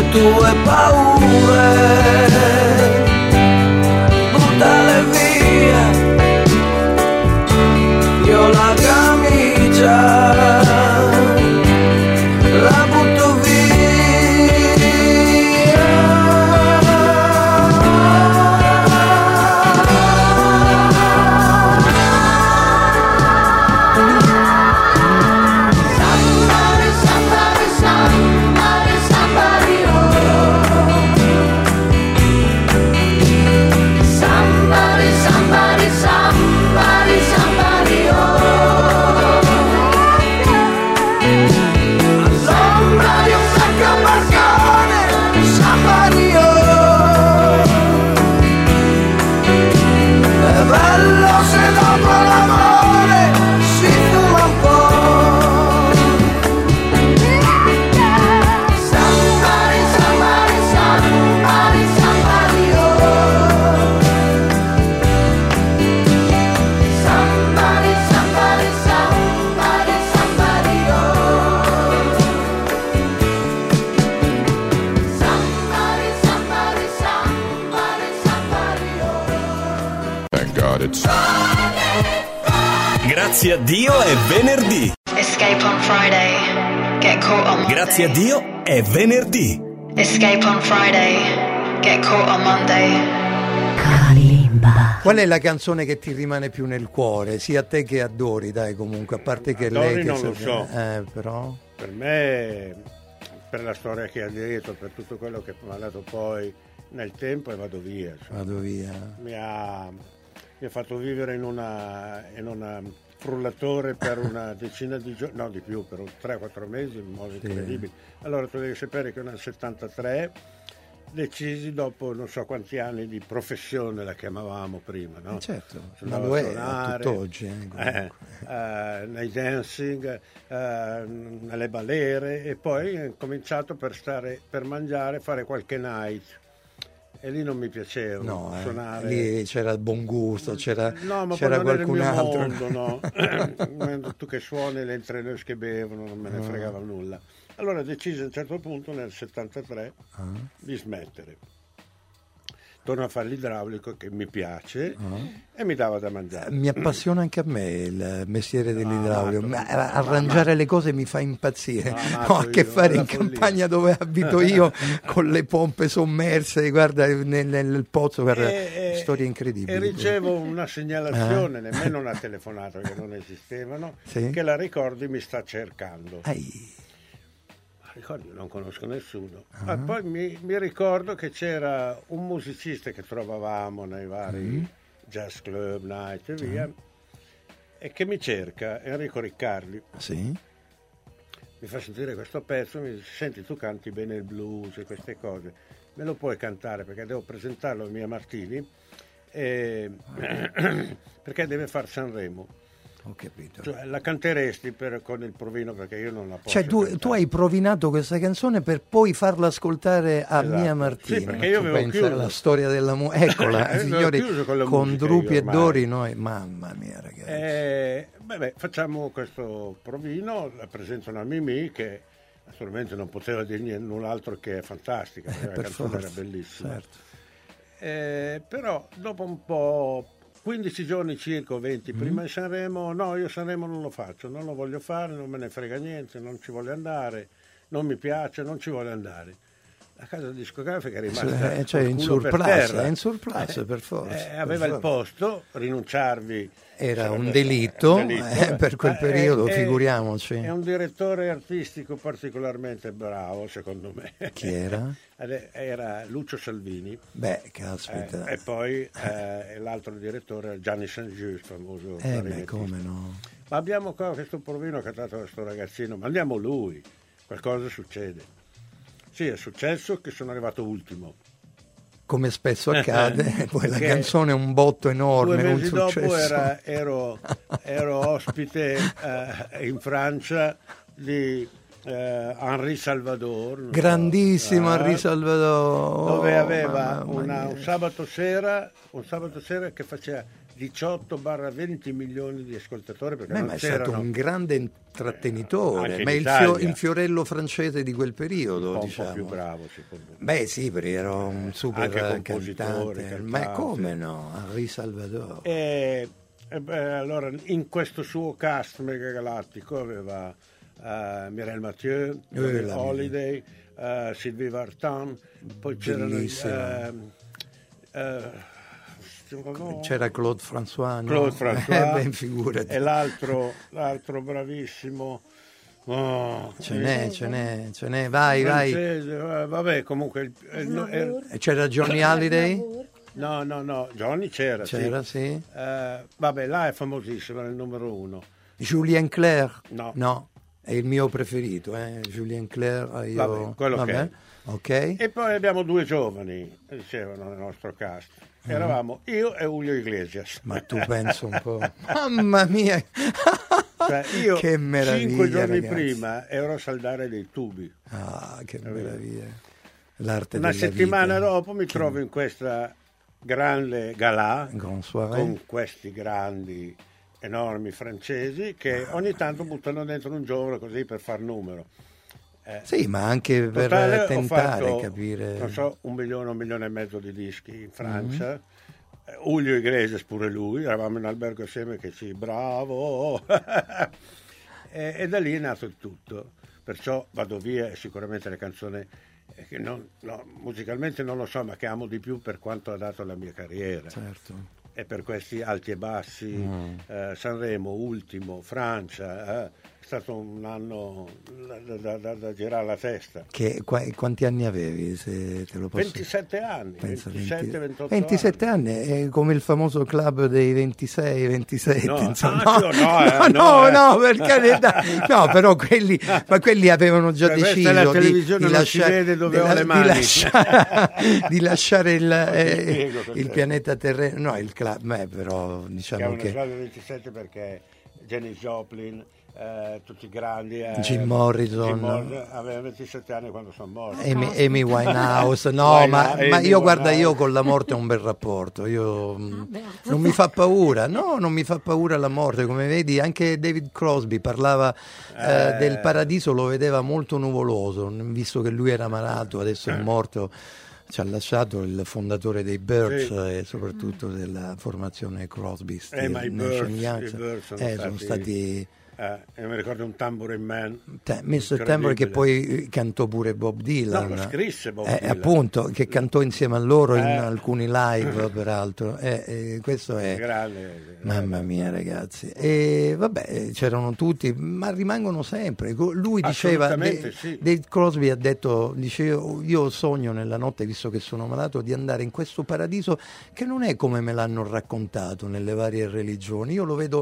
tue paure, buttale via, io la camicia la butto via. Grazie a Dio è venerdì. Escape on Friday. Get caught on Monday. Grazie a Dio è venerdì. Escape on Friday. Get caught on Monday. Qual è la canzone che ti rimane più nel cuore, sia a te che a Dori, dai, comunque, a parte che Dori lei che non lo so. Però Per me, per la storia che ha dietro, per tutto quello che mi ha dato poi nel tempo, e vado via. Mi ha fatto vivere in una frullatore per una decina di giorni, no di più, per 3-4 mesi, in modo incredibile. Allora tu devi sapere che nel 73 decisi, dopo non so quanti anni di professione la chiamavamo prima, no? Certo, ma lo è tutt'oggi. Nei dancing, nelle balere, e poi ho cominciato per mangiare, fare qualche night. E lì non mi piaceva suonare. Lì c'era il buon gusto, c'era non qualcun era il mio altro. mondo, no? Tu che suoni, le entreneurs che bevono, non me ne fregava nulla. Allora decisi a un certo punto, nel 73, di smettere. Torno a fare l'idraulico, che mi piace, e mi dava da mangiare. Mi appassiona anche a me il mestiere dell'idraulico. Arrangiare le cose mi fa impazzire. Ho a che fare in campagna dove abito io, con le pompe sommerse, guarda, nel pozzo, guarda, storie incredibili. E ricevo una segnalazione, nemmeno una telefonata, che non esistevano, che la Ricordi mi sta cercando. Ricordi, non conosco nessuno. Ma poi mi ricordo che c'era un musicista che trovavamo nei vari jazz club, night e via, e che mi cerca, Enrico Riccardi. Mi fa sentire questo pezzo, mi dice: senti, tu canti bene il blues e queste cose, me lo puoi cantare, perché devo presentarlo a Mia Martini, perché deve far Sanremo. Ho capito. Cioè, la canteresti con il provino, perché io non la posso. Cioè tu hai provinato questa canzone per poi farla ascoltare a Mia Martini. Sì, perché io avevo pensa chiuso. alla storia della musica. Eccola, signori, con Drupi e Dori noi, mamma mia ragazzi. Facciamo questo provino, la presentano a Mimì, che naturalmente non poteva dire null'altro che fantastica, perché la canzone era bellissima. Certo. Però dopo un po', 15 giorni circa, 20 prima di Sanremo, no, io Sanremo non lo faccio, non lo voglio fare, non me ne frega niente, non ci voglio andare, non mi piace, non ci voglio andare. La casa discografica è rimasta in surplus, per forza. Aveva il posto, rinunciarvi era un delitto, per quel periodo, figuriamoci. È un direttore artistico particolarmente bravo, secondo me. Chi era? Era Lucio Salvini. Beh, caspita. E poi l'altro direttore, Gianni Saint-Just, famoso clarinettista. Come no? Ma abbiamo qua questo provino cantato da questo ragazzino, mandiamo lui, qualcosa succede. Sì, è successo che sono arrivato ultimo. Come spesso accade, poi la canzone è un botto enorme. 2 mesi dopo ero ospite in Francia di Henri Salvador. Grandissimo Henri Salvador. Dove aveva un sabato sera che faceva 18-20 milioni di ascoltatori, perché non ma è c'erano... stato un grande intrattenitore, anche ma in il Fiorello francese di quel periodo, un diciamo. po' più bravo, secondo me. Beh sì, perché era un super compositore, cantante. Ma come no? Henri Salvador. Allora, in questo suo cast mega galattico aveva Mireille Mathieu, Holiday, Sylvie Vartan, poi c'era Claude François, no? Claude François Ben figurati. E l'altro bravissimo, ce n'è, vai. Vabbè, comunque c'era Johnny Hallyday? No, Johnny c'era sì. Vabbè, là è famosissimo, è il numero 1. Julien Clerc? No. È il mio preferito, Julien Clerc. Vabbè, quello che è. Ok. E poi abbiamo 2 giovani, dicevano nel nostro cast. Eravamo io e Julio Iglesias. Ma tu pensa un po'. Mamma mia! Cioè, io che meraviglia, 5 giorni ragazzi. prima ero a saldare dei tubi. Che meraviglia. L'arte Una della settimana vita. dopo mi trovo in questa grande galà con questi grandi, enormi francesi che ogni tanto buttano dentro un giovane così per far numero. Sì, ma anche per tentare, capire. Non so, 1 milione e mezzo di dischi in Francia. Julio Iglesias pure lui, eravamo in albergo assieme che bravo! e da lì è nato il tutto. Perciò Vado via è sicuramente la canzone che musicalmente non lo so, ma che amo di più per quanto ha dato alla mia carriera. Certo. E per questi alti e bassi, Sanremo, ultimo, Francia, è stato un anno da girare la testa. Quanti anni avevi, se te lo posso 27 anni, 28 27 anni, è come il famoso club dei 26, 27. No, no, per carità. No, però quelli avevano già deciso la televisione non si vede dove ho le mani. Di lasciare il pianeta terreno, no, il club, però diciamo che... Chiamano il 27 perché Janis Joplin, tutti grandi, Jim Morrison aveva 27 anni quando sono morto. Amy Winehouse, ma io guarda, io con la morte ho un bel rapporto, non mi fa paura, non mi fa paura la morte, come vedi anche David Crosby parlava del paradiso, lo vedeva molto nuvoloso, visto che lui era malato, adesso è morto. Ci ha lasciato il fondatore dei Birds e soprattutto della formazione Crosby. Ma i Birds sono stati io mi ricordo un Tambourine Man, Mr. Tambourine, che poi cantò pure Bob Dylan. No, lo scrisse Bob Dylan. Appunto, che cantò insieme a loro in alcuni live, peraltro. Questo è grande. Mamma mia, ragazzi. E vabbè, c'erano tutti, ma rimangono sempre. Lui diceva, Dave Crosby ha detto, io sogno nella notte, visto che sono malato, di andare in questo paradiso che non è come me l'hanno raccontato nelle varie religioni. Io lo vedo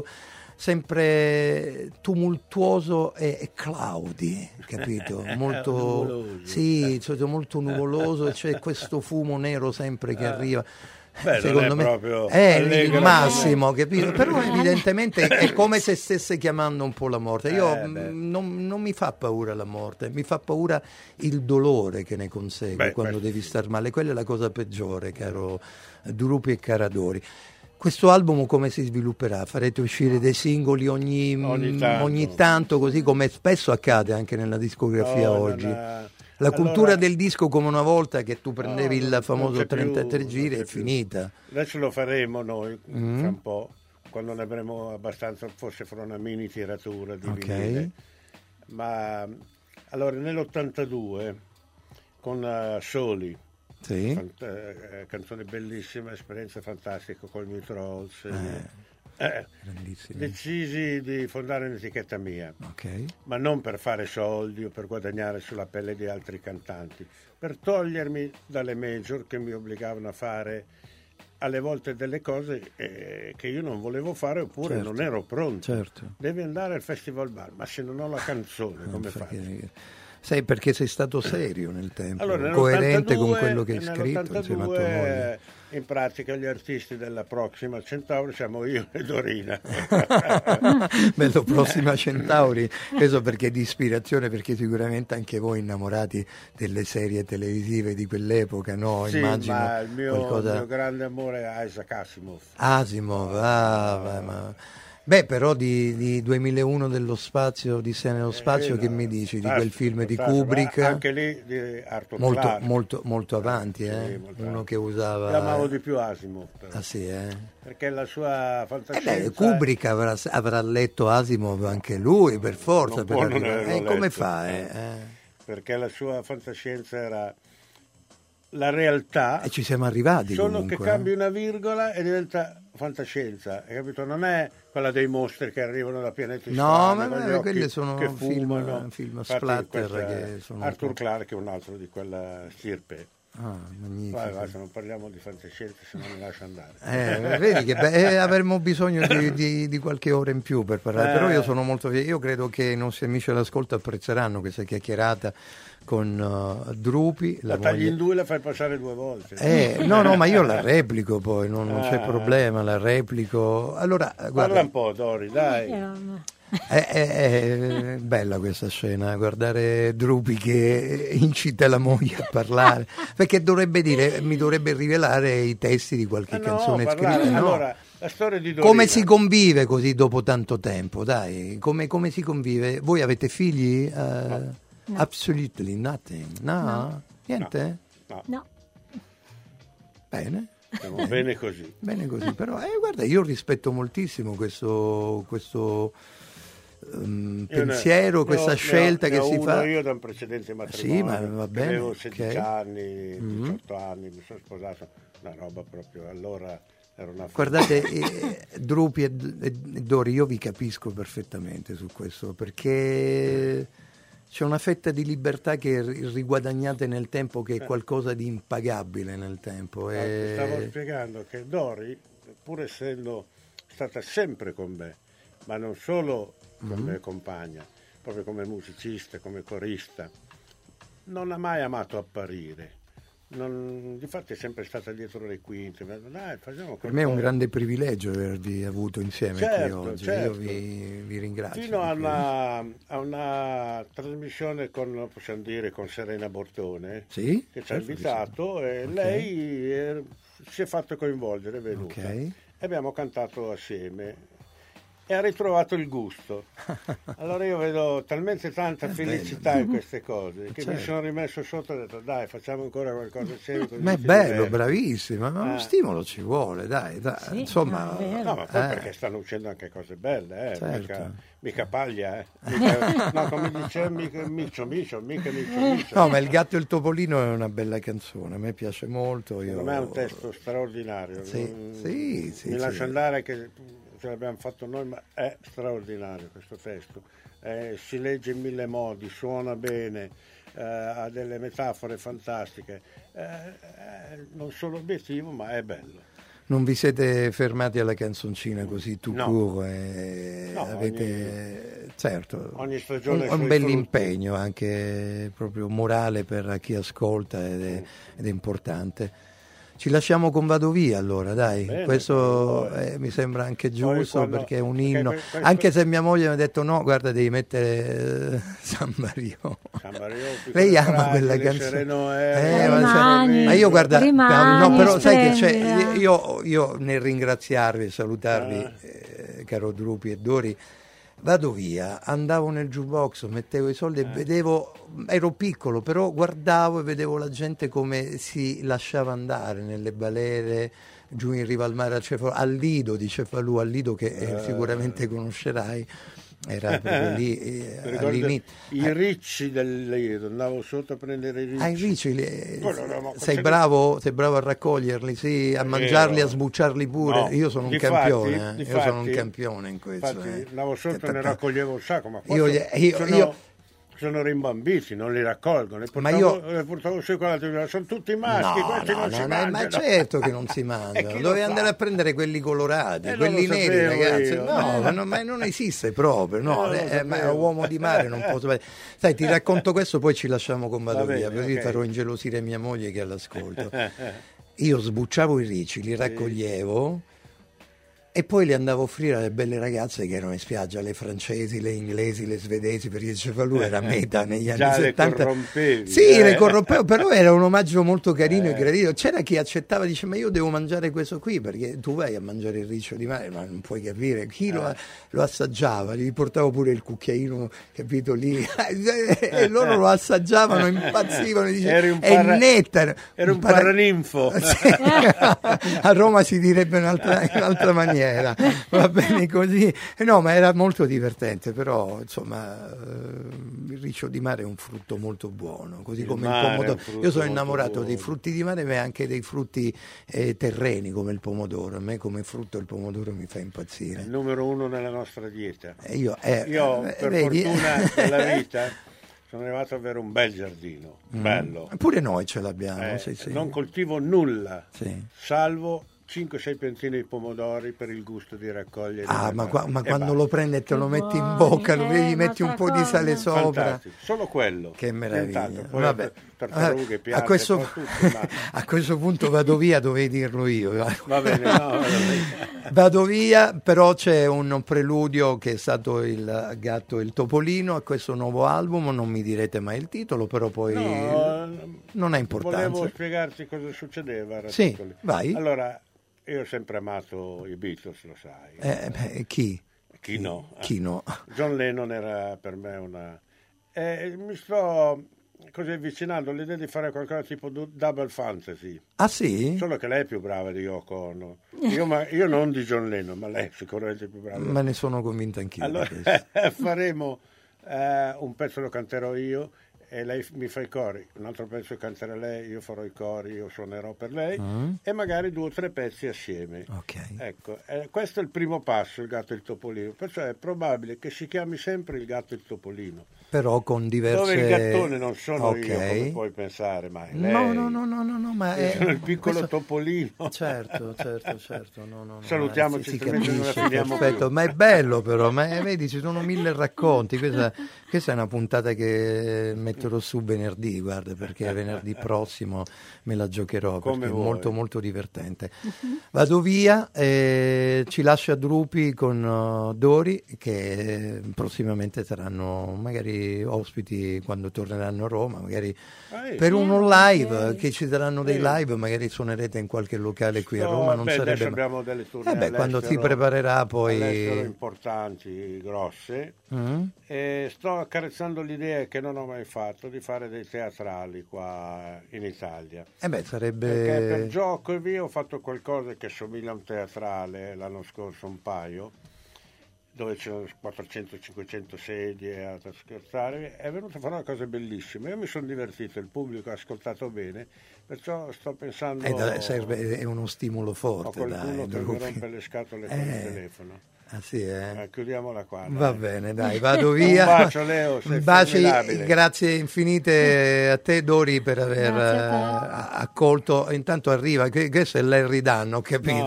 sempre tumultuoso e cloudy, capito? Molto molto nuvoloso, e c'è questo fumo nero sempre che arriva. Secondo me è il massimo, capito? Però evidentemente è come se stesse chiamando un po' la morte. Io non mi fa paura la morte, mi fa paura il dolore che ne consegue quando devi star male. Quella è la cosa peggiore, caro Drupi e Caradori. Questo album come si svilupperà? Farete uscire dei singoli ogni tanto, così come spesso accade anche nella discografia oggi? La cultura del disco, come una volta che tu prendevi il famoso 33 giri, è finita. Adesso lo faremo noi fra un po', quando ne avremo abbastanza, forse farò una mini tiratura di vinile. Ma allora nell'82 con Soli, canzone bellissima, esperienza fantastica con i Trolls, decisi di fondare un'etichetta mia, ma non per fare soldi o per guadagnare sulla pelle di altri cantanti, per togliermi dalle major che mi obbligavano a fare alle volte delle cose che io non volevo fare, oppure non ero pronto. Devi andare al Festival Bar, ma se non ho la canzone come fai? Sai, perché sei stato serio nel tempo, allora, coerente con quello che hai scritto insieme a tua moglie. In pratica gli artisti della Proxima Centauri siamo io e Dorina. Bello, Proxima Centauri, questo perché è di ispirazione, perché sicuramente anche voi innamorati delle serie televisive di quell'epoca, no? Sì, immagino ma il mio grande amore è Isaac Asimov. Beh, però di 2001 dello spazio, di Sé nello spazio, che mi dici di quel film di Kubrick? Anche lì di Arthur Clarke. Molto avanti, molto uno che usava... L'amavo di più Asimov. Però. Ah sì, Perché la sua fantascienza... Kubrick avrà letto Asimov anche lui, per forza. Come fa? Perché la sua fantascienza era... La realtà... E ci siamo arrivati solo comunque. Che cambi una virgola e diventa fantascienza, hai capito? Non è quella dei mostri che arrivano da pianeti strani. No, ma quelli sono che fumano. film splatter che sono Arthur Clarke è un altro di quella stirpe. Magnifico. Vai, se non parliamo di fantascienza, se no mi lascia andare. Vedi che avremmo bisogno di qualche ora in più per parlare, però io sono molto io credo che i nostri amici all'ascolto apprezzeranno questa chiacchierata con Drupi. La tagli in due e la fai passare 2 volte. No, ma io la replico poi, non c'è problema, la replico. Allora, parla guarda, un po', Dori, dai. È bella questa scena, guardare Drupi che incita la moglie a parlare, perché mi dovrebbe rivelare i testi di qualche canzone scritta. No? Allora, la storia di Dorina. Come si convive così dopo tanto tempo? Dai, come si convive? Voi avete figli? No. Absolutely nothing. No? Niente? No. Bene. Stiamo bene così. Bene così, però guarda, io rispetto moltissimo questo pensiero, questa scelta che si fa. Io da un precedente matrimonio. Sì, ma va bene. Avevo 16 anni, 18 anni, mi sono sposato, una roba proprio, allora era una... Guardate, Drupi e Dori, io vi capisco perfettamente su questo, perché c'è una fetta di libertà che riguadagnate nel tempo, che è qualcosa di impagabile nel tempo. Stavo spiegando che Dori, pur essendo stata sempre con me, ma non solo come compagna, proprio come musicista, come corista, non ha mai amato apparire. Difatti è sempre stata dietro le quinte. Dai, facciamo per me è un grande privilegio avervi avuto insieme qui oggi. Certo. Io vi ringrazio. Fino a una trasmissione con Serena Bortone, sì? Che ci ha invitato, e lei si è fatto coinvolgere, è venuta. E abbiamo cantato assieme. E ha ritrovato il gusto. Allora io vedo talmente tanta felicità in queste cose che mi sono rimesso sotto e ho detto dai, facciamo ancora qualcosa insieme. Ma è bello, bravissima, ma uno stimolo ci vuole, dai. Sì, insomma. No, ma poi perché stanno uscendo anche cose belle, certo. mica paglia, no, come dice Miccio. No, ma Il gatto e il topolino è una bella canzone, a me piace molto. Secondo me è un testo straordinario. Sì, mi lascio andare che ce l'abbiamo fatto noi, ma è straordinario questo testo. Si legge in 1000 modi, suona bene, ha delle metafore fantastiche. Non solo obiettivo, ma è bello. Non vi siete fermati alla canzoncina così tout court? Avete certo ogni stagione un bell'impegno anche proprio morale per chi ascolta ed è importante. Ci lasciamo con Vado Via allora, dai. Bene, mi sembra anche giusto, perché è un inno. Anche se mia moglie mi ha detto no, guarda, devi mettere San Mario. Lei ama quella canzone. Ma io guarda, no, però sai che io nel ringraziarvi e salutarvi, caro Drupi e Dori, Vado Via, andavo nel jukebox, mettevo i soldi e vedevo, ero piccolo, però guardavo e vedevo la gente come si lasciava andare nelle balere giù in riva al mare al Lido di Cefalù, al Lido che sicuramente conoscerai. Era proprio lì all'inizio. I ricci del Lido, andavo sotto a prendere i ricci. Sei bravo a raccoglierli, sì, a mangiarli, a sbucciarli pure. No, io sono un campione, sono un campione in questo. Infatti, andavo sotto e ne raccoglievo un sacco, ma io sono rimbambiti, non li raccolgono. Ma io portavo su sono tutti maschi, questi non si mangiano. Ma certo che non si mangiano. Dovevi andare a prendere quelli colorati, quelli neri, ragazzi. Ma non esiste proprio, no. Ma uomo di mare non posso. Sai, ti racconto questo, poi ci lasciamo con Vado Via, così farò ingelosire mia moglie che è all'ascolto. Io sbucciavo i ricci, li raccoglievo e poi li andavo a offrire alle belle ragazze che erano in spiaggia, le francesi, le inglesi, le svedesi, perché diceva lui era meta negli anni 70. Le corrompevo, però era un omaggio molto carino e gradito. C'era chi accettava, dice ma io devo mangiare questo qui, perché tu vai a mangiare il riccio di mare, ma non puoi capire. Chi lo assaggiava, gli portavo pure il cucchiaino, capito, lì, e loro lo assaggiavano, impazzivano, dicevano è netta. Era un paraninfo. A Roma si direbbe in un'altra maniera. Va bene così, no, ma era molto divertente, però insomma il riccio di mare è un frutto molto buono, così come il pomodoro. Io sono innamorato dei frutti di mare, ma anche dei frutti terreni come il pomodoro. A me come frutto il pomodoro mi fa impazzire. È il numero 1 nella nostra dieta. Io per fortuna della vita sono arrivato ad avere un bel giardino, bello. Pure noi ce l'abbiamo. Sì. Non coltivo nulla, salvo 5-6 piantine di pomodori per il gusto di raccogliere. Ma quando lo prendi e te lo metti in bocca, gli metti un po' di sale sopra. Fantastico. Solo quello. Che meraviglia. Poi vabbè. Tartarughe, piante, a questo punto vado via, dovevi dirlo io. Va bene, Vado via, però c'è un preludio che è stato Il gatto e il topolino a questo nuovo album, non mi direte mai il titolo, però poi non ha importanza. Volevo spiegarti cosa succedeva. Sì, vai. Allora, io ho sempre amato i Beatles, lo sai. Chi? Chi no? Chi no? John Lennon era per me una... mi sto così avvicinando all'idea di fare qualcosa tipo Double Fantasy. Ah sì? Solo che lei è più brava di Yoko Ono. Io non di John Lennon, ma lei è sicuramente più brava. Ma ne sono convinto anch'io. Allora, faremo un pezzo lo canterò io e lei mi fa i cori, un altro pezzo canterà lei, io farò i cori, io suonerò per lei e magari 2 o 3 pezzi assieme. Ecco, questo è il primo passo, il gatto e il topolino, perciò è probabile che si chiami sempre il gatto e il topolino, però con diverse... dove il gattone non sono io, come puoi pensare, ma è lei. No, ma è il piccolo topolino. Certo. No, salutiamoci, si capisce, perfetto, ma è bello però, vedi, ci sono 1000 racconti, questa è una puntata che metterò su venerdì, guarda, perché venerdì prossimo me la giocherò, perché è molto molto divertente. Vado via, ci lascia Drupi con Dori, che prossimamente saranno magari ospiti quando torneranno a Roma, magari per uno live, che ci saranno dei live, magari suonerete in qualche locale qui a Roma, non sarebbe... Adesso abbiamo delle tournée quando si preparerà poi... all'estero importanti, grosse, e sto accarezzando l'idea che non ho mai fatto di fare dei teatrali qua in Italia. Sarebbe... Perché per gioco e via ho fatto qualcosa che somiglia a un teatrale l'anno scorso, un paio, dove c'erano 400-500 sedie a scherzare, è venuta fuori una cosa bellissima. Io mi sono divertito, il pubblico ha ascoltato bene, perciò sto pensando... è uno stimolo forte. Ho qualcuno che mi rompe le scatole con il telefono. Ah sì, chiudiamola qua. Va bene, dai, vado via. Un bacio, Leo, sei formidabile. Grazie infinite a te, Dori, per aver accolto. Intanto arriva, questo è Larry Dunn, ho capito.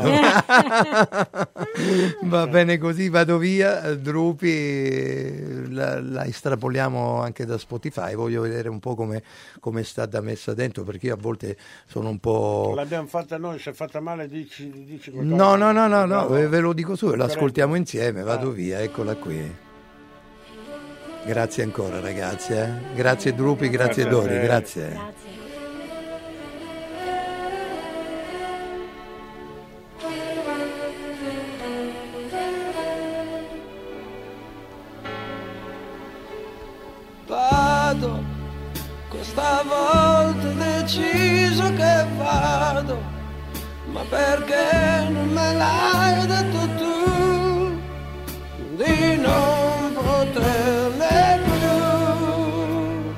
Va bene così, vado via. Drupi la estrapoliamo anche da Spotify, voglio vedere un po' come è stata messa dentro, perché io a volte sono un po'... L'abbiamo fatta noi, se è fatta male dici qualcosa. No, ve lo dico su, lo ascoltiamo insieme, vado via, eccola qui. Grazie ancora ragazzi, grazie Drupi, grazie Dori, grazie. Vado, questa volta ho deciso che vado, ma perché non me l'hai detto tu di non poterne più?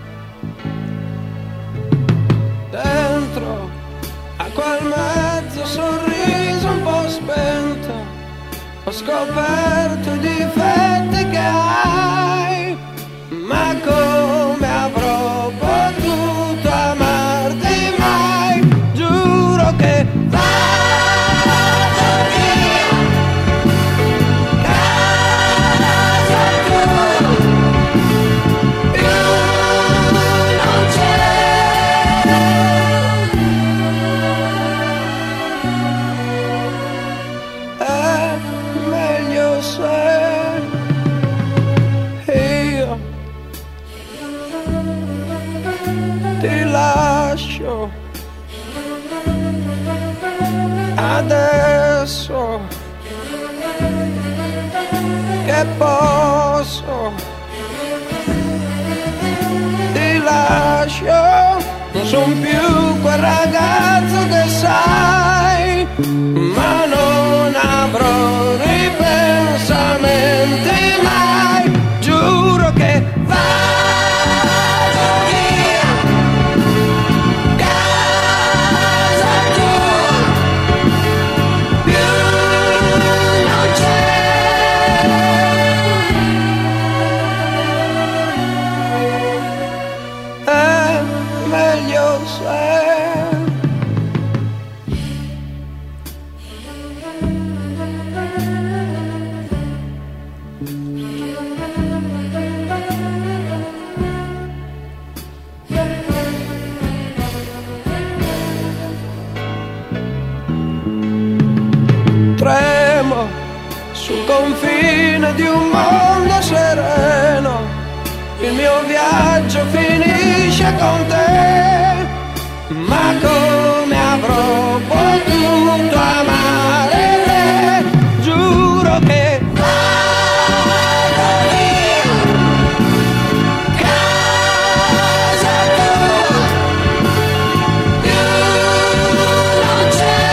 Dentro a quel mezzo sorriso un po' spento ho scoperto i difetti che hai, ma come che vado via, casa tua più non c'è. È meglio se io ti lascio adesso che posso, ti lascio, non son più quel ragazzo che sai, ma non avrò ripensamenti mai, giuro che vado via, casa tua più non c'è. È meglio se tremo sul confine di un mondo sereno, il mio viaggio finisce con te, ma come avrò potuto amare te, giuro che vado via, casa tua più non c'è.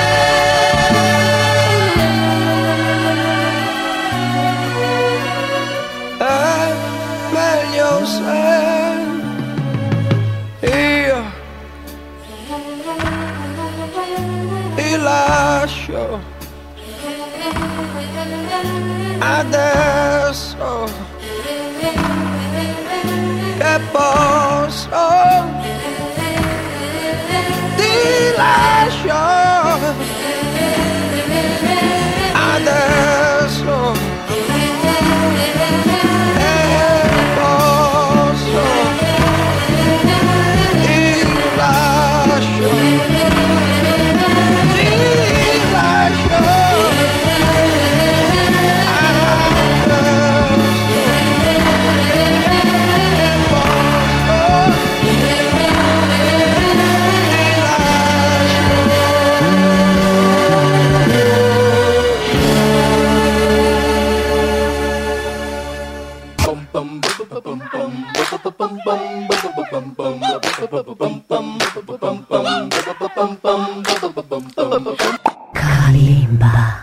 È meglio se io ti lascio adesso che posso, ti lascio adesso che posso, ti lascio, ti lascio Kalimba.